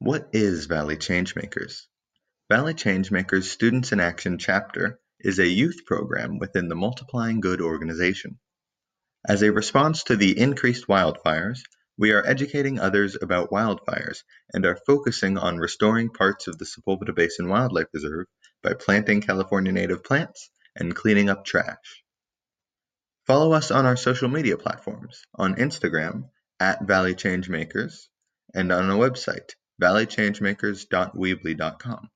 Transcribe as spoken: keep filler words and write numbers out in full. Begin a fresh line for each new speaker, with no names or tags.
What is Valley Changemakers? Valley Changemakers Students in Action chapter is a youth program within the Multiplying Good organization. As a response to the increased wildfires, we are educating others about wildfires and are focusing on restoring parts of the Sepulveda Basin Wildlife Reserve by planting California native plants and cleaning up trash. Follow us on our social media platforms, on Instagram at Valley Changemakers and on our website, valley changemakers dot weebly dot com.